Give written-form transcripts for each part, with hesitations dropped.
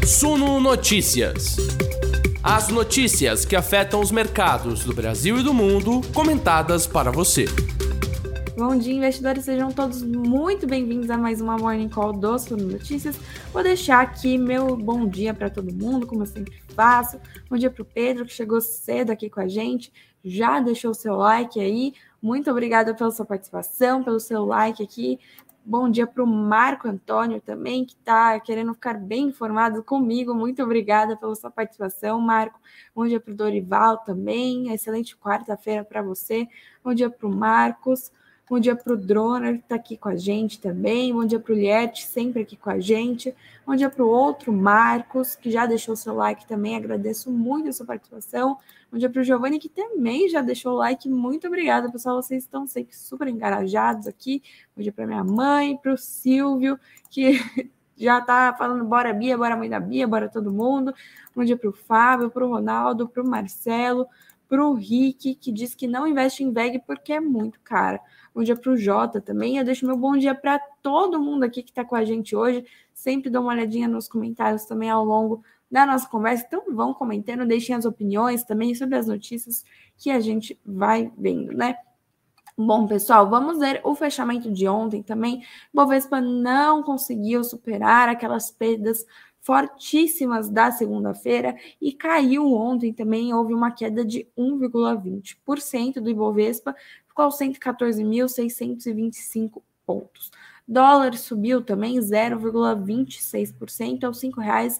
Suno Notícias. As notícias que afetam os mercados do Brasil e do mundo, comentadas para você. Bom dia, investidores, sejam todos muito bem-vindos a mais uma Morning Call do Suno Notícias. Vou deixar aqui meu bom dia para todo mundo, como eu sempre faço. Bom dia para o Pedro, que chegou cedo aqui com a gente, já deixou o seu like aí. Muito obrigada pela sua participação, pelo seu like aqui. Bom dia para o Marco Antônio também, que está querendo ficar bem informado comigo. Muito obrigada pela sua participação, Marco. Bom dia para o Dorival também. Excelente quarta-feira para você. Bom dia para o Marcos. Bom dia para o Droner, que está aqui com a gente também. Bom dia para o Liette, sempre aqui com a gente. Bom dia para o outro Marcos, que já deixou o seu like também. Agradeço muito a sua participação. Bom dia para o Giovanni, que também já deixou o like. Muito obrigada, pessoal. Vocês estão sempre super engajados aqui. Bom dia para minha mãe, para o Silvio, que já está falando bora Bia, bora mãe da Bia, bora todo mundo. Bom dia para o Fábio, para o Ronaldo, para o Marcelo, para o Rick, que diz que não investe em VEG porque é muito cara. Bom dia para o Jota também. Eu deixo meu bom dia para todo mundo aqui que está com a gente hoje. Sempre dou uma olhadinha nos comentários também ao longo da nossa conversa. Então vão comentando, deixem as opiniões também sobre as notícias que a gente vai vendo, né? Bom, pessoal, vamos ver o fechamento de ontem também. Bovespa não conseguiu superar aquelas perdas fortíssimas da segunda-feira e caiu ontem também. Houve uma queda de 1,20% do Ibovespa, ficou aos 114.625 pontos. Dólar subiu também 0,26% aos R$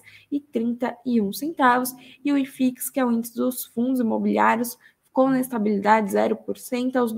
5,31. E o IFIX, que é o índice dos fundos imobiliários, ficou na estabilidade 0% aos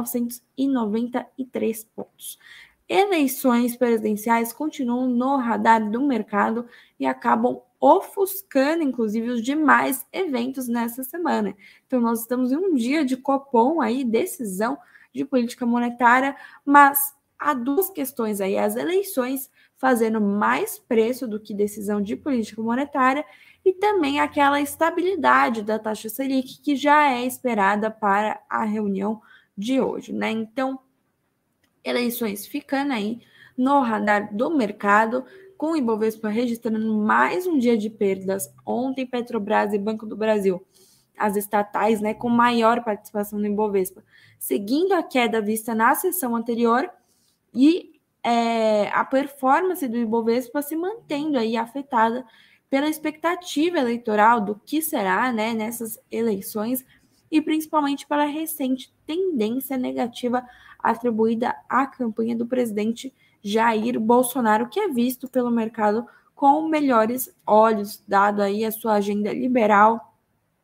2.993 pontos. Eleições presidenciais continuam no radar do mercado e acabam ofuscando, inclusive, os demais eventos nessa semana. Então, nós estamos em um dia de Copom aí, decisão de política monetária, mas há duas questões aí: as eleições fazendo mais preço do que decisão de política monetária e também aquela estabilidade da taxa Selic que já é esperada para a reunião de hoje, né? Então, eleições ficando aí no radar do mercado, com o Ibovespa registrando mais um dia de perdas. Ontem, Petrobras e Banco do Brasil, as estatais, né, com maior participação no Ibovespa, seguindo a queda vista na sessão anterior e a performance do Ibovespa se mantendo aí afetada pela expectativa eleitoral do que será, né, nessas eleições e principalmente pela recente tendência negativa atribuída à campanha do presidente Jair Bolsonaro, que é visto pelo mercado com melhores olhos, dado aí a sua agenda liberal,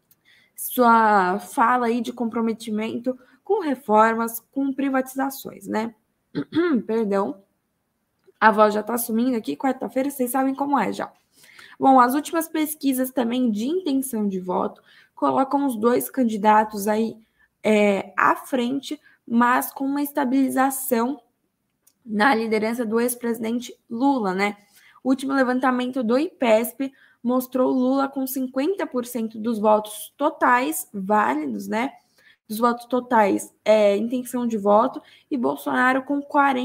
sua fala aí de comprometimento com reformas, com privatizações, né? Perdão, a voz já tá sumindo aqui, quarta-feira, vocês sabem como é já. Bom, as últimas pesquisas também de intenção de voto colocam os dois candidatos aí à frente, mas com uma estabilização na liderança do ex-presidente Lula, né? O último levantamento do IPESP mostrou Lula com 50% dos votos totais válidos, né? Dos votos totais, intenção de voto, e Bolsonaro com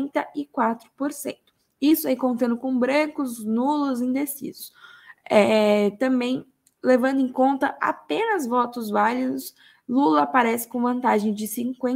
44%. Isso aí contando com brancos, nulos, indecisos. Também levando em conta apenas votos válidos, Lula aparece com vantagem de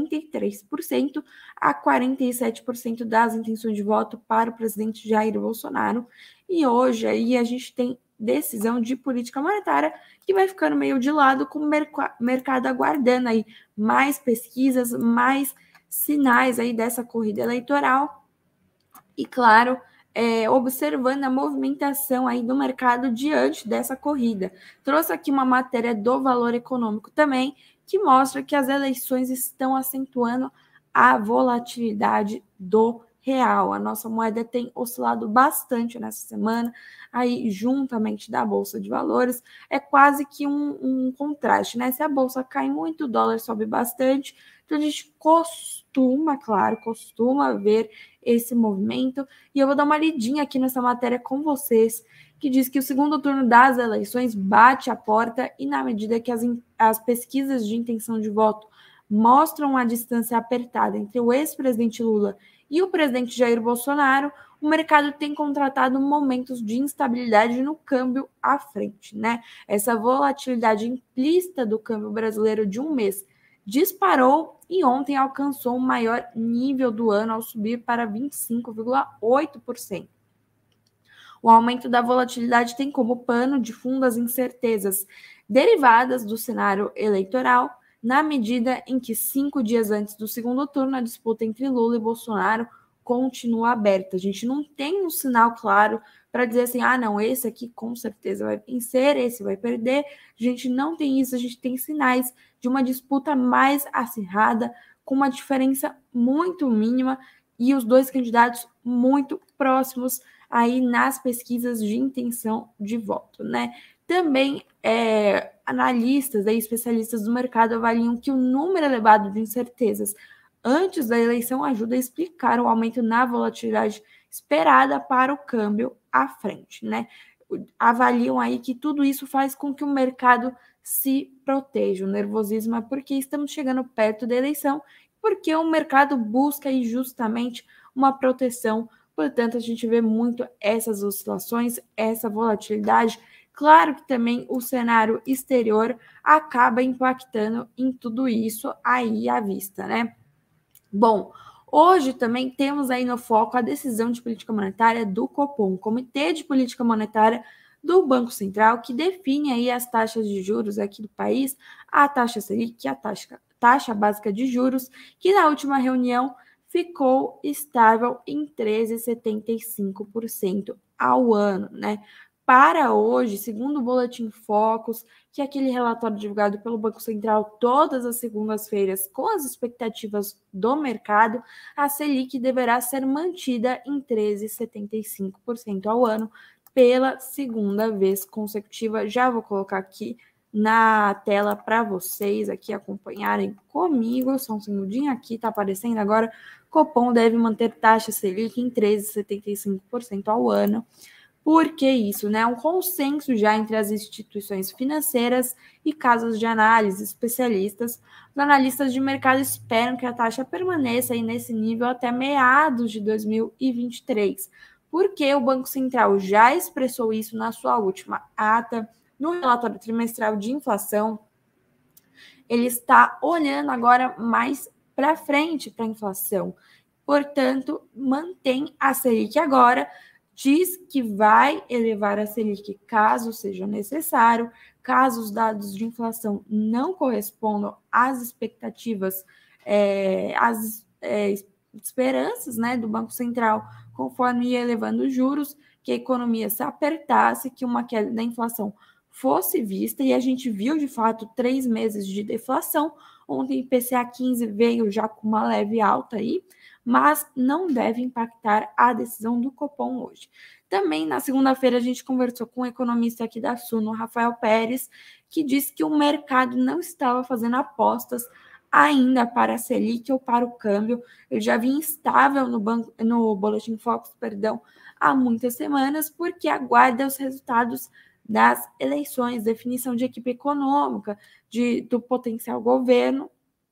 53% a 47% das intenções de voto para o presidente Jair Bolsonaro. E hoje aí a gente tem decisão de política monetária que vai ficando meio de lado, com o mercado aguardando aí mais pesquisas, mais sinais aí dessa corrida eleitoral e, claro, observando a movimentação aí do mercado diante dessa corrida. Trouxe aqui uma matéria do Valor Econômico também, que mostra que as eleições estão acentuando a volatilidade do real. A nossa moeda tem oscilado bastante nessa semana, aí juntamente da Bolsa de Valores, é quase que um contraste, né? Se a Bolsa cai muito, o dólar sobe bastante, então a gente costuma ver esse movimento, e eu vou dar uma lidinha aqui nessa matéria com vocês, que diz que o segundo turno das eleições bate a porta e, na medida que as pesquisas de intenção de voto mostram a distância apertada entre o ex-presidente Lula e o presidente Jair Bolsonaro, o mercado tem contratado momentos de instabilidade no câmbio à frente, né? Essa volatilidade implícita do câmbio brasileiro de um mês disparou e ontem alcançou o maior nível do ano ao subir para 25,8%. O aumento da volatilidade tem como pano de fundo as incertezas derivadas do cenário eleitoral, na medida em que 5 dias antes do segundo turno, a disputa entre Lula e Bolsonaro continua aberta. A gente não tem um sinal claro para dizer assim, não, esse aqui com certeza vai vencer, esse vai perder. A gente não tem isso, a gente tem sinais de uma disputa mais acirrada, com uma diferença muito mínima e os dois candidatos muito próximos aí nas pesquisas de intenção de voto, né? Também analistas e especialistas do mercado avaliam que o número elevado de incertezas antes da eleição ajuda a explicar o aumento na volatilidade esperada para o câmbio à frente, né? Avaliam aí que tudo isso faz com que o mercado se proteja. O nervosismo é porque estamos chegando perto da eleição, porque o mercado busca aí justamente uma proteção. Portanto, a gente vê muito essas oscilações, essa volatilidade. Claro que também o cenário exterior acaba impactando em tudo isso aí à vista, né? Bom, hoje também temos aí no foco a decisão de política monetária do Copom, Comitê de Política Monetária do Banco Central, que define aí as taxas de juros aqui do país, a taxa Selic, a taxa básica de juros, que na última reunião ficou estável em 13,75% ao ano, né? Para hoje, segundo o Boletim Focus, que é aquele relatório divulgado pelo Banco Central todas as segundas-feiras com as expectativas do mercado, a Selic deverá ser mantida em 13,75% ao ano pela segunda vez consecutiva. Já vou colocar aqui na tela para vocês aqui acompanharem comigo. Só um segundinho aqui, tá aparecendo agora. Copom deve manter taxa Selic em 13,75% ao ano. Por que isso, né? Um consenso já entre as instituições financeiras e casas de análise especialistas. Os analistas de mercado esperam que a taxa permaneça aí nesse nível até meados de 2023, porque o Banco Central já expressou isso na sua última ata, no relatório trimestral de inflação. Ele está olhando agora mais para frente para a inflação. Portanto, mantém a Selic agora, diz que vai elevar a Selic caso seja necessário, caso os dados de inflação não correspondam às expectativas, às esperanças, né, do Banco Central, conforme ia elevando os juros, que a economia se apertasse, que uma queda da inflação fosse vista, e a gente viu, de fato, 3 meses de deflação. Ontem o IPCA 15 veio já com uma leve alta aí, mas não deve impactar a decisão do Copom hoje. Também, na segunda-feira, a gente conversou com um economista aqui da Suno, Rafael Pérez, que disse que o mercado não estava fazendo apostas ainda para a Selic ou para o câmbio. Ele já vinha instável no Boletim Focus, há muitas semanas, porque aguarda os resultados das eleições, definição de equipe econômica, do potencial governo,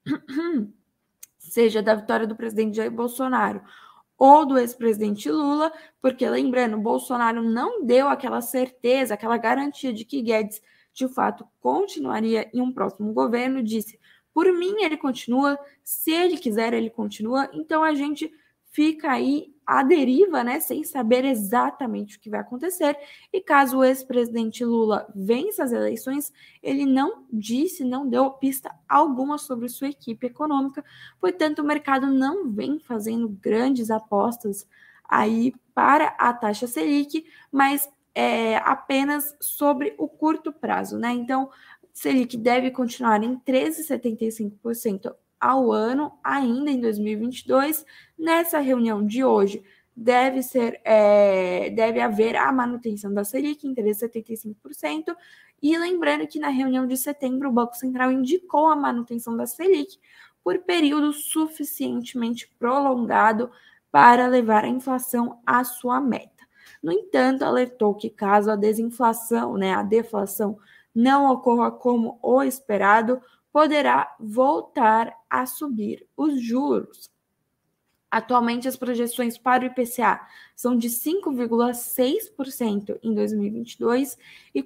seja da vitória do presidente Jair Bolsonaro ou do ex-presidente Lula, porque, lembrando, Bolsonaro não deu aquela certeza, aquela garantia de que Guedes, de fato, continuaria em um próximo governo, disse, por mim ele continua, se ele quiser ele continua, então a gente fica aí à deriva, né, sem saber exatamente o que vai acontecer, e caso o ex-presidente Lula vença as eleições, ele não deu pista alguma sobre sua equipe econômica, portanto o mercado não vem fazendo grandes apostas aí para a taxa Selic, mas apenas sobre o curto prazo, né, então Selic deve continuar em 13,75% ao ano, ainda em 2022. Nessa reunião de hoje, deve haver a manutenção da Selic em 13,75%. E lembrando que na reunião de setembro, o Banco Central indicou a manutenção da Selic por período suficientemente prolongado para levar a inflação à sua meta. No entanto, alertou que caso a desinflação, a deflação, não ocorra como o esperado, poderá voltar a subir os juros. Atualmente, as projeções para o IPCA são de 5,6% em 2022 e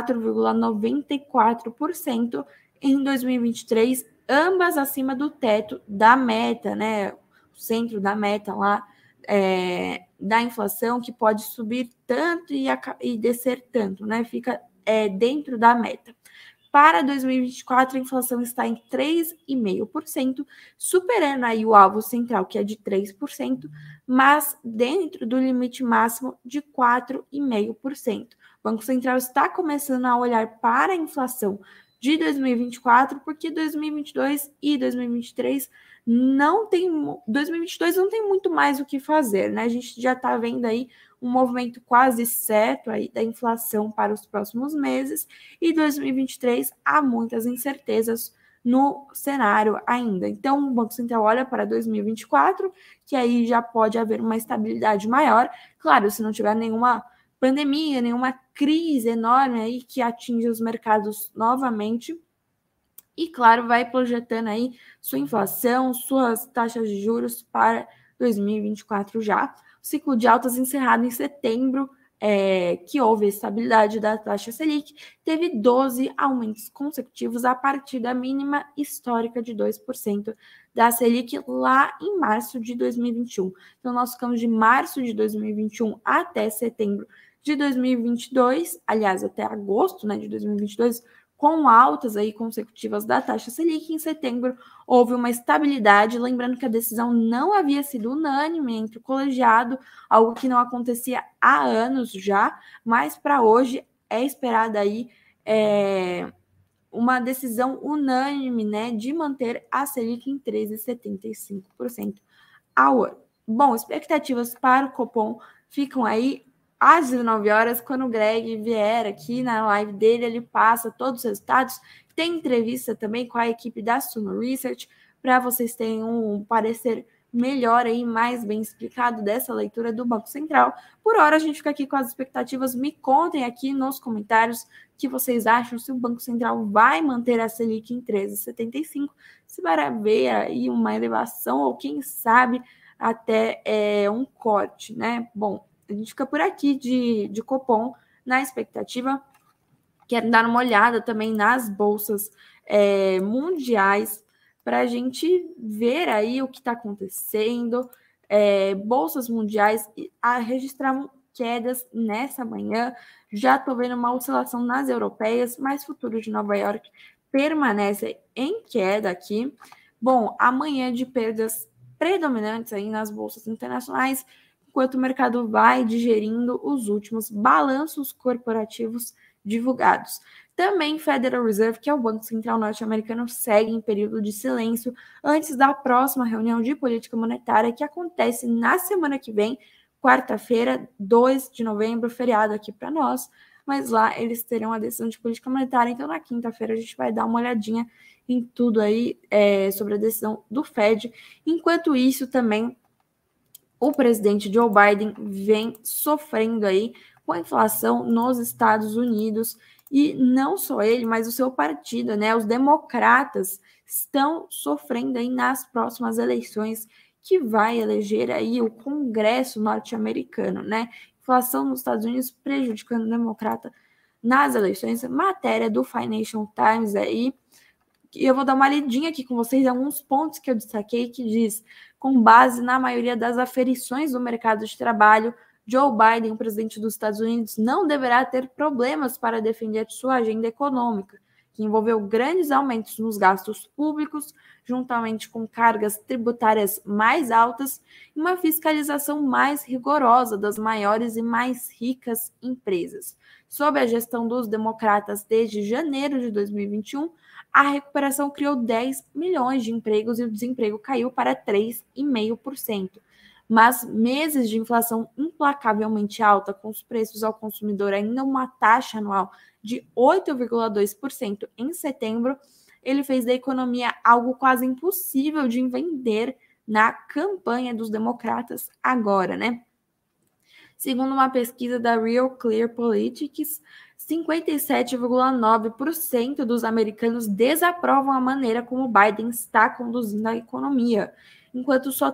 4,94% em 2023, ambas acima do teto da meta, né? O centro da meta lá da inflação, que pode subir tanto e descer tanto, né? Fica dentro da meta. Para 2024, a inflação está em 3,5%, superando aí o alvo central, que é de 3%, mas dentro do limite máximo de 4,5%. O Banco Central está começando a olhar para a inflação de 2024, porque 2022 e 2023 2022 não tem muito mais o que fazer, né? A gente já está vendo aí um movimento quase certo aí da inflação para os próximos meses, e 2023 há muitas incertezas no cenário ainda. Então, o Banco Central olha para 2024, que aí já pode haver uma estabilidade maior, claro, se não tiver nenhuma pandemia, nenhuma crise enorme aí que atinja os mercados novamente. E, claro, vai projetando aí sua inflação, suas taxas de juros para 2024 já. O ciclo de altas encerrado em setembro, que houve estabilidade da taxa Selic, teve 12 aumentos consecutivos a partir da mínima histórica de 2% da Selic lá em março de 2021. Então, nós ficamos de março de 2021 até setembro de 2022, aliás, até agosto, né, de 2022, com altas aí consecutivas da taxa Selic. Em setembro houve uma estabilidade, lembrando que a decisão não havia sido unânime entre o colegiado, algo que não acontecia há anos já, mas para hoje é esperada aí uma decisão unânime, né, de manter a Selic em 13,75% ao ano. Bom, expectativas para o Copom ficam aí às 19 horas, quando o Greg vier aqui na live dele, ele passa todos os resultados. Tem entrevista também com a equipe da Suno Research, para vocês terem um parecer melhor aí, mais bem explicado dessa leitura do Banco Central. Por hora, a gente fica aqui com as expectativas. Me contem aqui nos comentários o que vocês acham, se o Banco Central vai manter a Selic em 13,75, se vai haver aí uma elevação ou, quem sabe, até um corte, né? Bom, a gente fica por aqui de Copom na expectativa. Quero dar uma olhada também nas bolsas mundiais para a gente ver aí o que está acontecendo. Bolsas mundiais registraram quedas nessa manhã. Já estou vendo uma oscilação nas europeias, mas futuro de Nova York permanece em queda aqui. Bom, amanhã de perdas predominantes aí nas bolsas internacionais, enquanto o mercado vai digerindo os últimos balanços corporativos divulgados. Também Federal Reserve, que é o Banco Central norte-americano, segue em período de silêncio antes da próxima reunião de política monetária, que acontece na semana que vem, quarta-feira, 2 de novembro, feriado aqui para nós, mas lá eles terão a decisão de política monetária. Então, na quinta-feira, a gente vai dar uma olhadinha em tudo aí sobre a decisão do Fed. Enquanto isso, também o presidente Joe Biden vem sofrendo aí com a inflação nos Estados Unidos, e não só ele, mas o seu partido, né? Os democratas estão sofrendo aí nas próximas eleições que vai eleger aí o Congresso norte-americano, né? Inflação nos Estados Unidos prejudicando o democrata nas eleições. Matéria do Financial Times aí. E eu vou dar uma lidinha aqui com vocês, alguns pontos que eu destaquei, que diz: com base na maioria das aferições do mercado de trabalho, Joe Biden, o presidente dos Estados Unidos, não deverá ter problemas para defender sua agenda econômica, que envolveu grandes aumentos nos gastos públicos, juntamente com cargas tributárias mais altas e uma fiscalização mais rigorosa das maiores e mais ricas empresas. Sob a gestão dos democratas desde janeiro de 2021, a recuperação criou 10 milhões de empregos e o desemprego caiu para 3,5%. Mas meses de inflação implacavelmente alta, com os preços ao consumidor ainda uma taxa anual de 8,2% em setembro, ele fez da economia algo quase impossível de vender na campanha dos democratas agora, né? Segundo uma pesquisa da Real Clear Politics, 57,9% dos americanos desaprovam a maneira como Biden está conduzindo a economia. enquanto só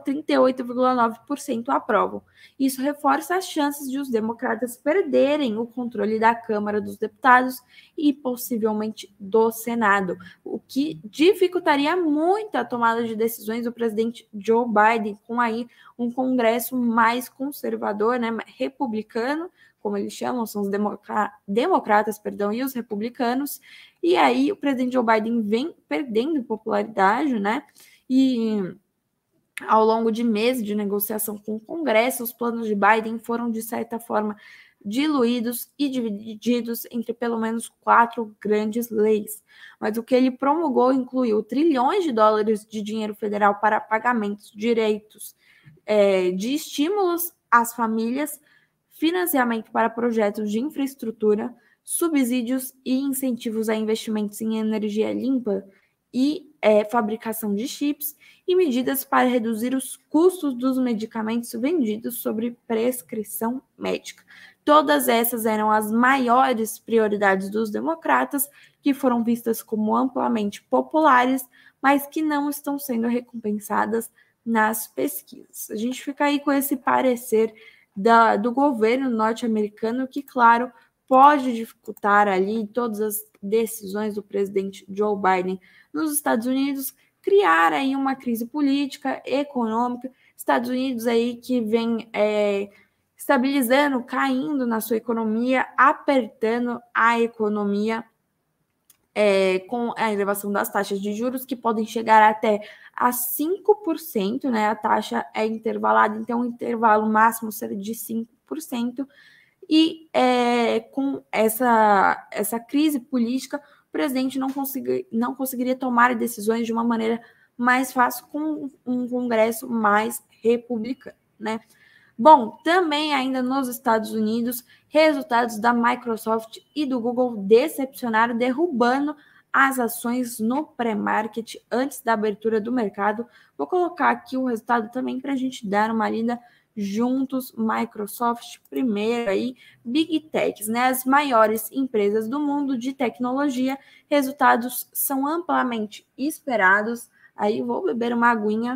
38,9% aprovam. Isso reforça as chances de os democratas perderem o controle da Câmara dos Deputados e possivelmente do Senado, o que dificultaria muito a tomada de decisões do presidente Joe Biden, com aí um Congresso mais conservador, né, republicano, como eles chamam, são os democratas, e os republicanos, e aí o presidente Joe Biden vem perdendo popularidade, né, e ao longo de meses de negociação com o Congresso, os planos de Biden foram, de certa forma, diluídos e divididos entre pelo menos 4 grandes leis. Mas o que ele promulgou incluiu trilhões de dólares de dinheiro federal para pagamentos, direitos de estímulos às famílias, financiamento para projetos de infraestrutura, subsídios e incentivos a investimentos em energia limpa e fabricação de chips, e medidas para reduzir os custos dos medicamentos vendidos sob prescrição médica. Todas essas eram as maiores prioridades dos democratas, que foram vistas como amplamente populares, mas que não estão sendo recompensadas nas pesquisas. A gente fica aí com esse parecer do governo norte-americano, que, claro, pode dificultar ali todas as decisões do presidente Joe Biden nos Estados Unidos, criar aí uma crise política, econômica, Estados Unidos aí que vem estabilizando, caindo na sua economia, apertando a economia com a elevação das taxas de juros, que podem chegar até a 5%, né? A taxa é intervalada, então o intervalo máximo será de 5%, e com essa crise política, o presidente não conseguiria tomar decisões de uma maneira mais fácil com um Congresso mais republicano, né? Bom, também ainda nos Estados Unidos, resultados da Microsoft e do Google decepcionaram, derrubando as ações no pré-market antes da abertura do mercado. Vou colocar aqui o resultado também para a gente dar uma lida juntos. Microsoft primeiro aí, Big Techs, né? As maiores empresas do mundo de tecnologia. Resultados são amplamente esperados. Aí vou beber uma aguinha.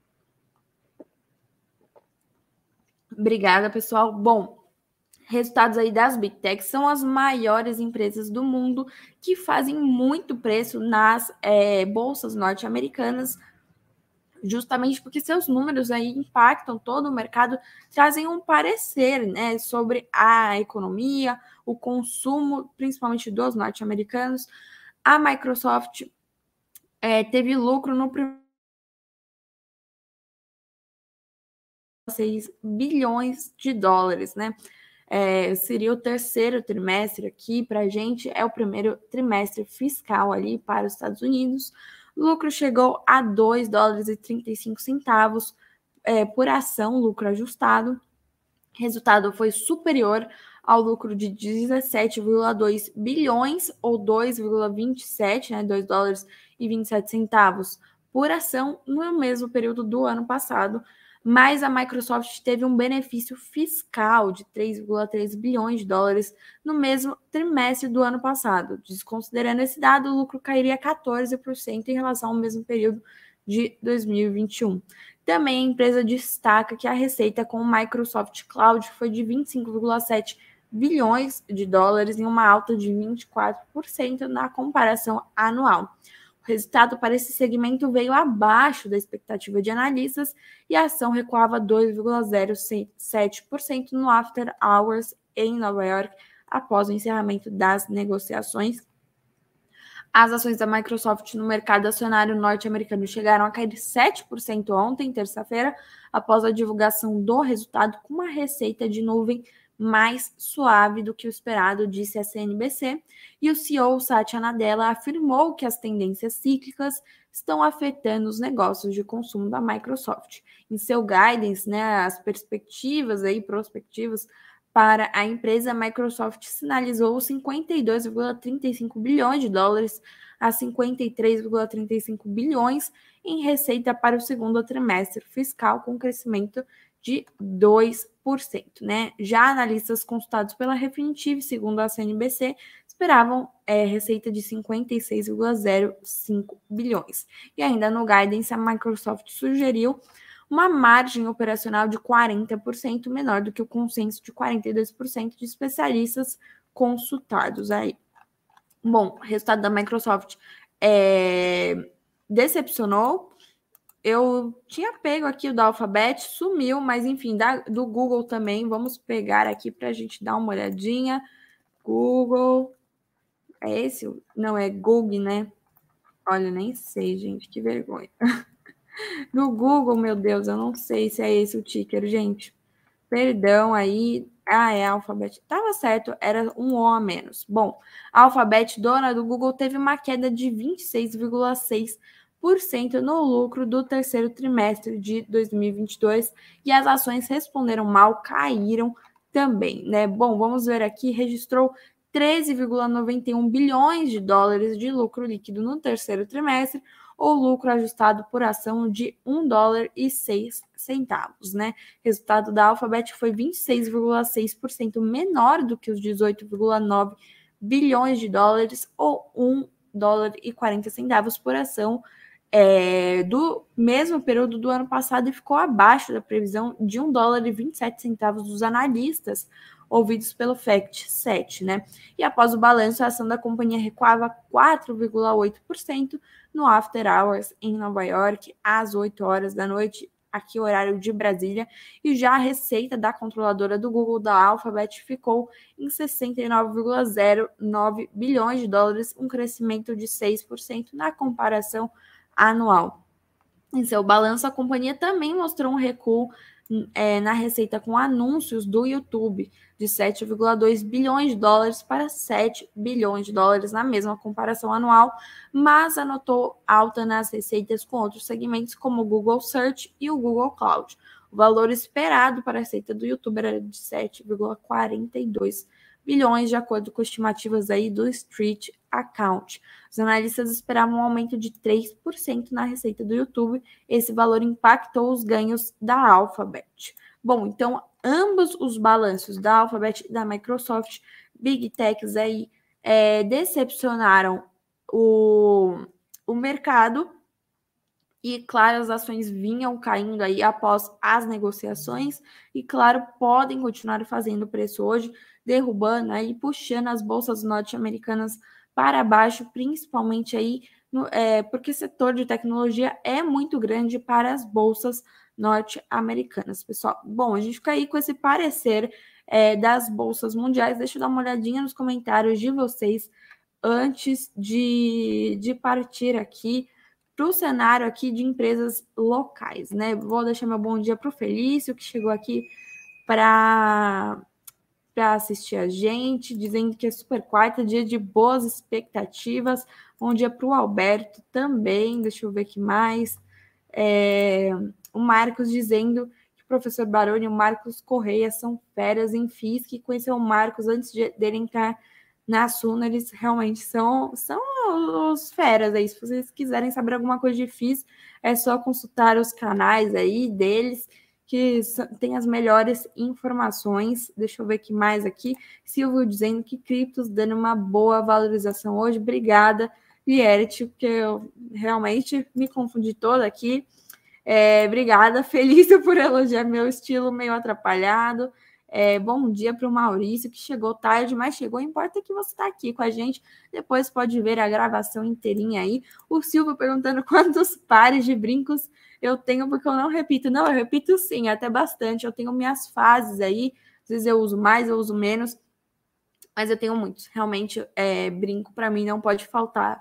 Obrigada, pessoal. Bom, resultados aí das Big Techs são as maiores empresas do mundo que fazem muito preço nas bolsas norte-americanas, justamente porque seus números aí impactam todo o mercado, trazem um parecer, né, sobre a economia, o consumo, principalmente dos norte-americanos. A Microsoft teve lucro no primeiro 6 bilhões de dólares, né? Seria o terceiro trimestre aqui para a gente, é o primeiro trimestre fiscal ali para os Estados Unidos. O lucro chegou a 2 dólares e 35 centavos por ação, lucro ajustado. O resultado foi superior ao lucro de 17,2 bilhões, ou 2,27, né, 2 dólares e 27 centavos por ação no mesmo período do ano passado. Mas a Microsoft teve um benefício fiscal de 3,3 bilhões de dólares no mesmo trimestre do ano passado. Desconsiderando esse dado, o lucro cairia 14% em relação ao mesmo período de 2021. Também a empresa destaca que a receita com o Microsoft Cloud foi de 25,7 bilhões de dólares, em uma alta de 24% na comparação anual. O resultado para esse segmento veio abaixo da expectativa de analistas e a ação recuava 2,07% no After Hours em Nova York após o encerramento das negociações. As ações da Microsoft no mercado acionário norte-americano chegaram a cair 7% ontem, terça-feira, após a divulgação do resultado, com uma receita de nuvem mais suave do que o esperado, disse a CNBC, e o CEO Satya Nadella afirmou que as tendências cíclicas estão afetando os negócios de consumo da Microsoft. Em seu guidance, né, as prospectivas para a empresa, a Microsoft sinalizou 52,35 bilhões de dólares a 53,35 bilhões em receita para o segundo trimestre fiscal, com crescimento de 2%, né? Já analistas consultados pela Refinitiv, segundo a CNBC, esperavam receita de 56,05 bilhões. E ainda no guidance, a Microsoft sugeriu uma margem operacional de 40% menor do que o consenso de 42% de especialistas consultados aí. Bom, o resultado da Microsoft decepcionou. Eu tinha pego aqui o da Alphabet, sumiu, mas enfim, do Google também. Vamos pegar aqui para a gente dar uma olhadinha. Google, é esse? Não, é Google, né? Olha, nem sei, gente, que vergonha. No Google, meu Deus, eu não sei se é esse o ticker, gente. Perdão aí. Ah, é a Alphabet. Tava certo, era um O a menos. Bom, a Alphabet, dona do Google, teve uma queda de 26,6% no lucro do terceiro trimestre de 2022 e as ações responderam mal, caíram também, né? Bom, vamos ver aqui, registrou 13,91 bilhões de dólares de lucro líquido no terceiro trimestre, ou lucro ajustado por ação de $1,06, né? Resultado da Alphabet foi 26,6% menor do que os 18,9 bilhões de dólares, ou $1,40 por ação do mesmo período do ano passado, e ficou abaixo da previsão de $1,27 dos analistas ouvidos pelo FactSet, né? E após o balanço, a ação da companhia recuava 4,8% no After Hours em Nova York, às 8 horas da noite, aqui horário de Brasília, e já a receita da controladora do Google, da Alphabet, ficou em 69,09 bilhões de dólares, um crescimento de 6% na comparação anual. Em seu balanço, a companhia também mostrou um recuo na receita com anúncios do YouTube, de 7,2 bilhões de dólares para 7 bilhões de dólares na mesma comparação anual, mas anotou alta nas receitas com outros segmentos, como o Google Search e o Google Cloud. O valor esperado para a receita do YouTube era de 7,42 bilhões, de acordo com estimativas aí do Street Account. Os analistas esperavam um aumento de 3% na receita do YouTube. Esse valor impactou os ganhos da Alphabet. Bom, então, ambos os balanços da Alphabet e da Microsoft, Big Techs aí, decepcionaram o mercado. E, claro, as ações vinham caindo aí após as negociações e, claro, podem continuar fazendo preço hoje, derrubando aí, puxando as bolsas norte-americanas para baixo, principalmente aí, porque o setor de tecnologia é muito grande para as bolsas norte-americanas, pessoal. Bom, a gente fica aí com esse parecer das bolsas mundiais. Deixa eu dar uma olhadinha nos comentários de vocês antes de partir aqui para o cenário aqui de empresas locais, né? Vou deixar meu bom dia para o Felício, que chegou aqui para assistir a gente, dizendo que é super quarta, dia de boas expectativas. Bom dia para o Alberto também, deixa eu ver aqui mais. O Marcos dizendo que o professor Baroni e o Marcos Correia são feras em FIIs, que conheceu o Marcos antes dele entrar na Suno. Eles realmente são os feras aí. Se vocês quiserem saber alguma coisa de FIIs, é só consultar os canais aí deles, que tem as melhores informações. Deixa eu ver aqui mais aqui. Silvio dizendo que criptos dando uma boa valorização hoje. Obrigada, Lierte, porque eu realmente me confundi toda aqui. Obrigada, Felício, por elogiar meu estilo meio atrapalhado. Bom dia para o Maurício, que chegou tarde, mas chegou. Importa que você está aqui com a gente. Depois pode ver a gravação inteirinha aí. O Silvio perguntando quantos pares de brincos eu tenho, porque eu não repito. Não, eu repito sim, até bastante. Eu tenho minhas fases aí. Às vezes eu uso mais, eu uso menos. Mas eu tenho muitos. Realmente, brinco para mim não pode faltar.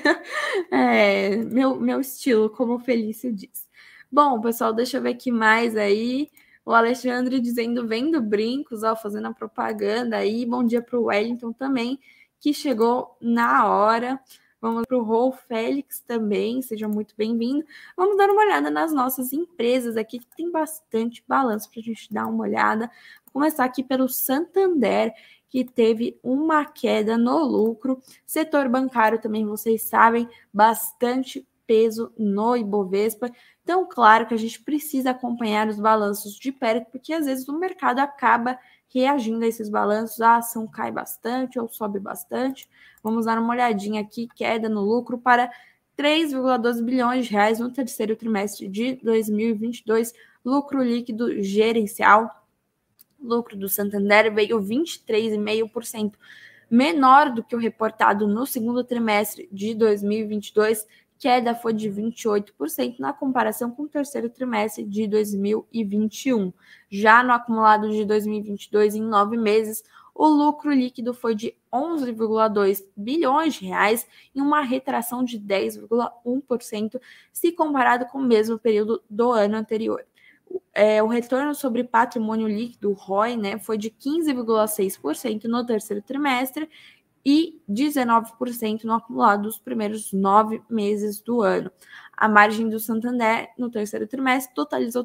Meu estilo, como o Felício diz. Bom, pessoal, deixa eu ver aqui mais aí. O Alexandre dizendo, vendo brincos, fazendo a propaganda aí. Bom dia para o Wellington também, que chegou na hora. Vamos para o Rô Félix também, seja muito bem-vindo. Vamos dar uma olhada nas nossas empresas aqui, que tem bastante balanço para a gente dar uma olhada. Vou começar aqui pelo Santander, que teve uma queda no lucro. Setor bancário também, vocês sabem, bastante peso no Ibovespa. Então, claro que a gente precisa acompanhar os balanços de perto, porque às vezes o mercado acaba reagindo a esses balanços, a ação cai bastante ou sobe bastante. Vamos dar uma olhadinha aqui, queda no lucro para 3,12 bilhões de reais no terceiro trimestre de 2022, lucro líquido gerencial. Lucro do Santander veio 23,5% menor do que o reportado no segundo trimestre de 2022, queda foi de 28% na comparação com o terceiro trimestre de 2021. Já no acumulado de 2022, em 9 meses, o lucro líquido foi de 11,2 bilhões de reais, em uma retração de 10,1% se comparado com o mesmo período do ano anterior. O retorno sobre patrimônio líquido, ROI, né, foi de 15,6% no terceiro trimestre e 19% no acumulado dos primeiros 9 meses do ano. A margem do Santander no terceiro trimestre totalizou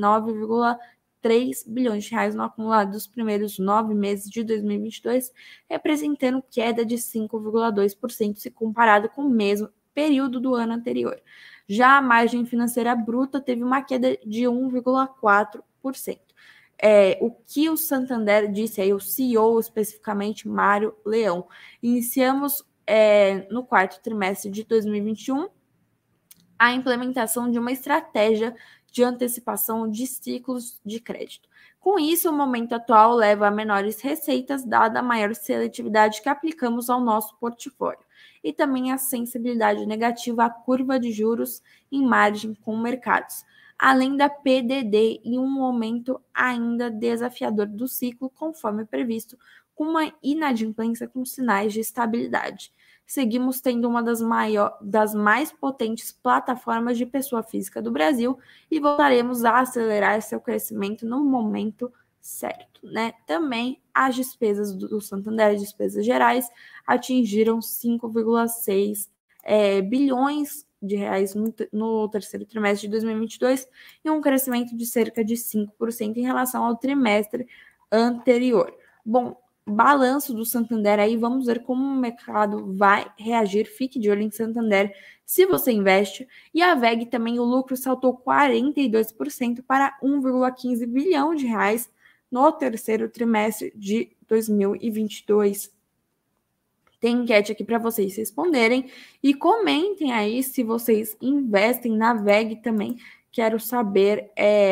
39,3 bilhões de reais no acumulado dos primeiros 9 meses de 2022, representando queda de 5,2% se comparado com o mesmo período do ano anterior. Já a margem financeira bruta teve uma queda de 1,4%. O que o Santander disse aí, o CEO especificamente, Mário Leão. Iniciamos no quarto trimestre de 2021 a implementação de uma estratégia de antecipação de ciclos de crédito. Com isso, o momento atual leva a menores receitas, dada a maior seletividade que aplicamos ao nosso portfólio, e também a sensibilidade negativa à curva de juros em margem com mercados, além da PDD e um momento ainda desafiador do ciclo, conforme previsto, com uma inadimplência com sinais de estabilidade. Seguimos tendo uma das mais potentes plataformas de pessoa física do Brasil e voltaremos a acelerar seu crescimento no momento certo, né? Também as despesas do Santander, as despesas gerais, atingiram 5,6 bilhões de reais no terceiro trimestre de 2022 e um crescimento de cerca de 5% em relação ao trimestre anterior. Bom, balanço do Santander aí, vamos ver como o mercado vai reagir. Fique de olho em Santander se você investe. E a VEG também, o lucro saltou 42% para 1,15 bilhão de reais no terceiro trimestre de 2022. Tem enquete aqui para vocês responderem e comentem aí se vocês investem na VEG também. Quero saber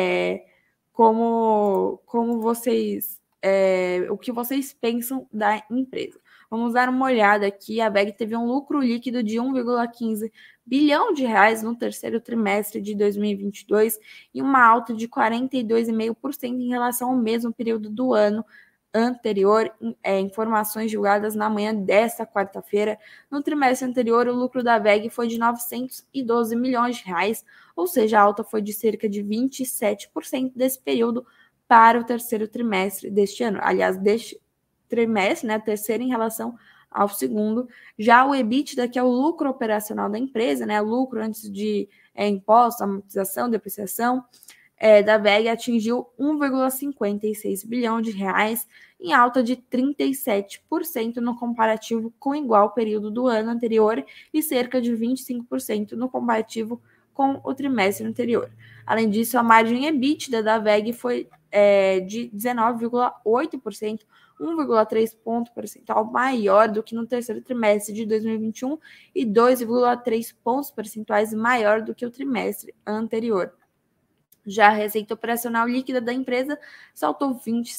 como vocês, o que vocês pensam da empresa. Vamos dar uma olhada aqui. A VEG teve um lucro líquido de 1,15 bilhão de reais no terceiro trimestre de 2022 e uma alta de 42,5% em relação ao mesmo período do ano anterior. Informações divulgadas na manhã desta quarta-feira. No trimestre anterior, o lucro da VEG foi de 912 milhões de reais, ou seja, a alta foi de cerca de 27% desse período para o terceiro trimestre deste ano. Aliás, deste trimestre, né, terceiro em relação ao segundo. Já o EBITDA, que é o lucro operacional da empresa, né, lucro antes de impostos, amortização, depreciação, da VEG atingiu 1,56 bilhão de reais, em alta de 37% no comparativo com o igual período do ano anterior e cerca de 25% no comparativo com o trimestre anterior. Além disso, a margem EBITDA da VEG foi de 19,8%, 1,3 ponto percentual maior do que no terceiro trimestre de 2021 e 2,3 pontos percentuais maior do que o trimestre anterior. Já a receita operacional líquida da empresa saltou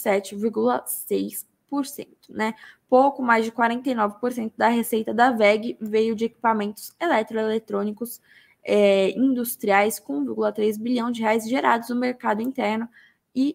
27,6%, né? Pouco mais de 49% da receita da VEG veio de equipamentos eletroeletrônicos industriais, com 1,3 bilhão de reais gerados no mercado interno e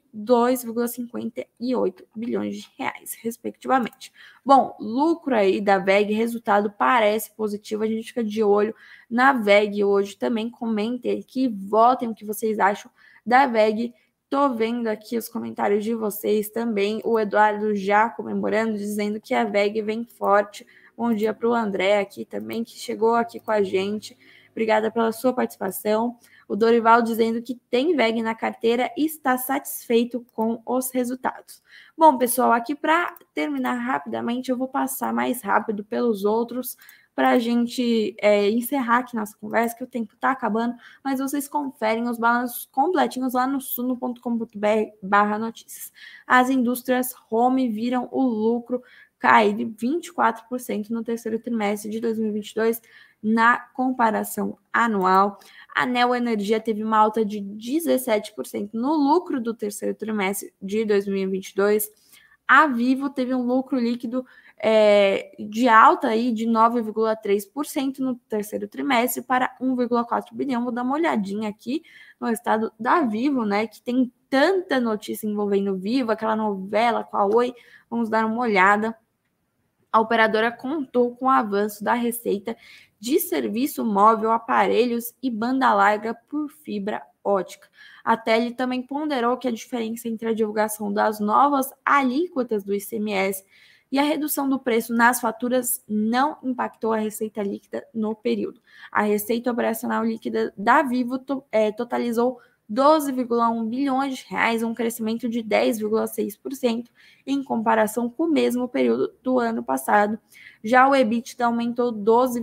2,58 bilhões de reais, respectivamente. Bom, lucro aí da VEG, resultado parece positivo, a gente fica de olho na VEG hoje. Também comentem aqui, votem o que vocês acham da VEG. Tô vendo aqui os comentários de vocês também, o Eduardo já comemorando, dizendo que a VEG vem forte. Bom dia para o André aqui também, que chegou aqui com a gente. Obrigada pela sua participação. O Dorival dizendo que tem VEG na carteira e está satisfeito com os resultados. Bom, pessoal, aqui para terminar rapidamente, eu vou passar mais rápido pelos outros para a gente encerrar aqui nossa conversa, que o tempo está acabando, mas vocês conferem os balanços completinhos lá no suno.com.br/notícias. As indústrias home viram o lucro cair de 24% no terceiro trimestre de 2022 na comparação anual. A Neo Energia teve uma alta de 17% no lucro do terceiro trimestre de 2022. A Vivo teve um lucro líquido de alta aí de 9,3% no terceiro trimestre para 1,4 bilhão. Vou dar uma olhadinha aqui no estado da Vivo, né, que tem tanta notícia envolvendo Vivo, aquela novela com a Oi. Vamos dar uma olhada. A operadora contou com o avanço da receita de serviço móvel, aparelhos e banda larga por fibra ótica. A Telia também ponderou que a diferença entre a divulgação das novas alíquotas do ICMS e a redução do preço nas faturas não impactou a receita líquida no período. A receita operacional líquida da Vivo totalizou 12,1 bilhões de reais, um crescimento de 10,6% em comparação com o mesmo período do ano passado. Já o EBITDA aumentou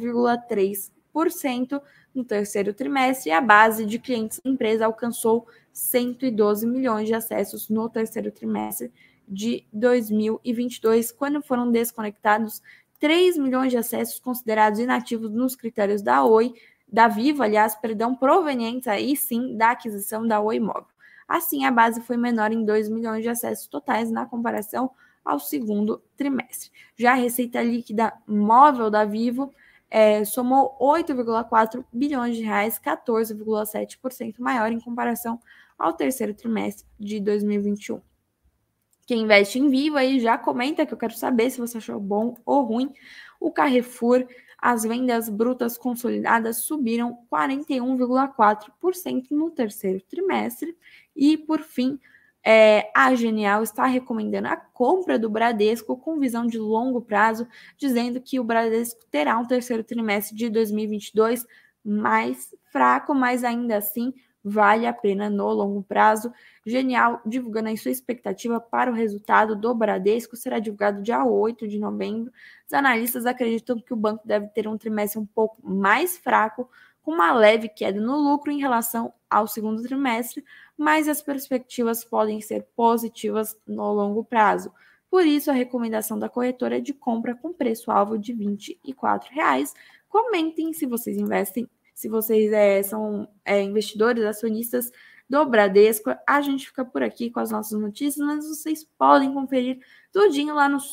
12,3% no terceiro trimestre e a base de clientes da empresa alcançou 112 milhões de acessos no terceiro trimestre de 2022, quando foram desconectados 3 milhões de acessos considerados inativos nos critérios da Oi, da Vivo, provenientes aí sim da aquisição da Oi Móvel. Assim, a base foi menor em 2 milhões de acessos totais na comparação ao segundo trimestre. Já a receita líquida móvel da Vivo somou 8,4 bilhões de reais, 14,7% maior em comparação ao terceiro trimestre de 2021. Quem investe em Vivo aí já comenta, que eu quero saber se você achou bom ou ruim. O Carrefour, as vendas brutas consolidadas subiram 41,4% no terceiro trimestre. E, por fim, a Genial está recomendando a compra do Bradesco com visão de longo prazo, dizendo que o Bradesco terá um terceiro trimestre de 2022 mais fraco, mas ainda assim vale a pena no longo prazo. Genial divulgando aí sua expectativa para o resultado do Bradesco, será divulgado dia 8 de novembro. Os analistas acreditam que o banco deve ter um trimestre um pouco mais fraco, com uma leve queda no lucro em relação ao segundo trimestre, mas as perspectivas podem ser positivas no longo prazo. Por isso, a recomendação da corretora é de compra com preço-alvo de R$ 24,00. Comentem se vocês investem, se vocês são investidores, acionistas do Bradesco. A gente fica por aqui com as nossas notícias, mas vocês podem conferir tudinho lá no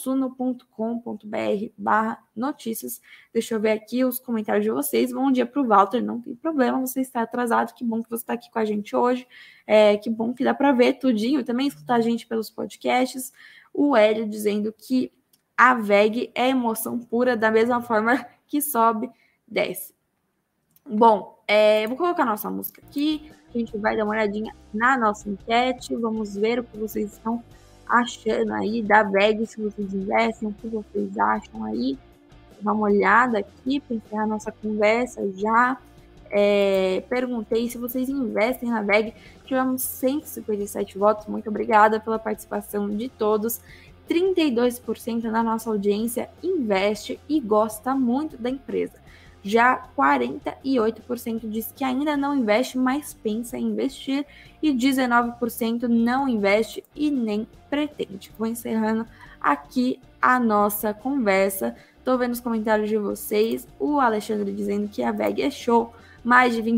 suno.com.br/notícias. Deixa eu ver aqui os comentários de vocês. Bom dia para o Walter, não tem problema, você está atrasado, que bom que você está aqui com a gente hoje, que bom que dá para ver tudinho, também escutar a gente pelos podcasts. O Hélio dizendo que a VEG é emoção pura, da mesma forma que sobe, desce. Bom, vou colocar nossa música aqui, a gente vai dar uma olhadinha na nossa enquete, vamos ver o que vocês estão achando aí da VEG, se vocês investem, o que vocês acham aí. Vou dar uma olhada aqui para encerrar a nossa conversa já. Perguntei se vocês investem na VEG, tivemos 157 votos, muito obrigada pela participação de todos. 32% da nossa audiência investe e gosta muito da empresa. Já 48% diz que ainda não investe, mas pensa em investir, e 19% não investe e nem pretende. Vou encerrando aqui a nossa conversa. Estou vendo os comentários de vocês. O Alexandre dizendo que a VEG é show, mais de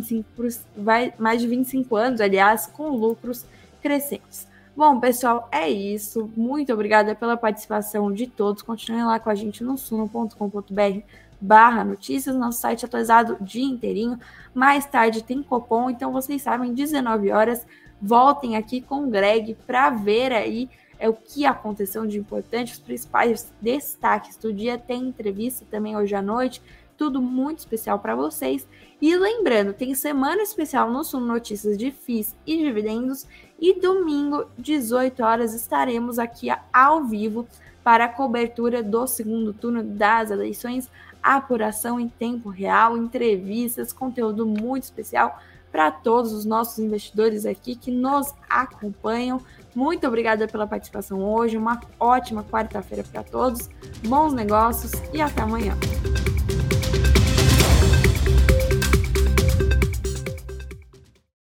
25 anos, aliás, com lucros crescentes. Bom, pessoal, é isso. Muito obrigada pela participação de todos. Continuem lá com a gente no suno.com.br/notícias, nosso site atualizado o dia inteirinho. Mais tarde tem Copom, então vocês sabem, 19 horas, voltem aqui com o Greg para ver aí o que aconteceu de importante, os principais destaques do dia. Tem entrevista também hoje à noite, tudo muito especial para vocês. E lembrando, tem semana especial no Suno Notícias de FIIs e dividendos, e domingo, 18 horas, estaremos aqui ao vivo para a cobertura do segundo turno das eleições, apuração em tempo real, entrevistas, conteúdo muito especial para todos os nossos investidores aqui que nos acompanham. Muito obrigada pela participação hoje, uma ótima quarta-feira para todos, bons negócios e até amanhã.